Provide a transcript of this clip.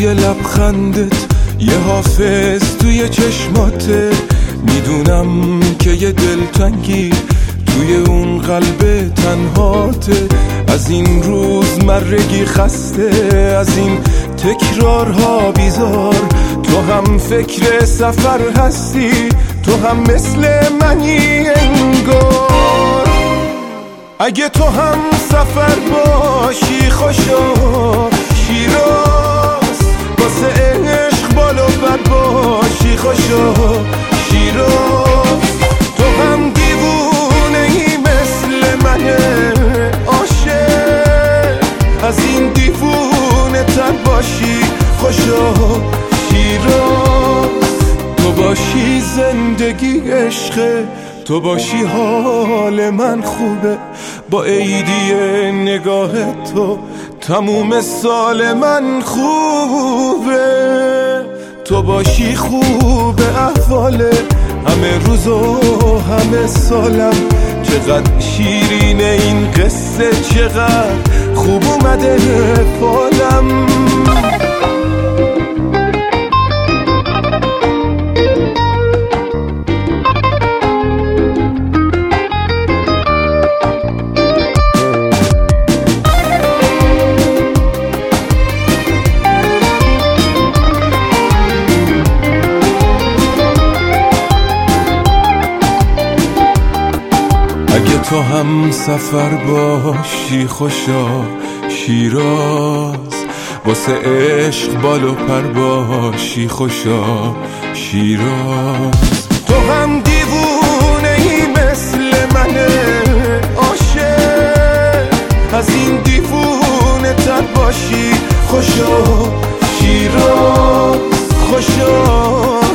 یه لبخندت، یه حافظ توی چشماته. میدونم که یه دلتنگی توی اون قلب تنهاته. از این روزمرگی خسته، از این تکرارها بیزار. تو هم فکر سفر هستی، تو هم مثل منی انگار. اگه تو هم سفر باشی خوشا شیراز، واسه عشق بالا پر باشی خوشا شیراز. تو هم دیوونه ای مثل منه عاشق، از این دیوونه تر باشی خوشا شیراز. تو باشی زندگی عشقه، تو باشی حال من خوبه. با عیدی نگاه تو تموم سال من خوبه. تو باشی خوب احواله همه روز و همه سالم. چقدر شیرینه این قصه، چقدر خوب اومده فالم. اگه تو هم سفر باشی خوشا شیراز، واسه عشق بالو پر باشی خوشا شیراز. تو هم دیوونه ای مثل منه عاشق، از این دیوونه تر باشی خوشا شیراز خوشا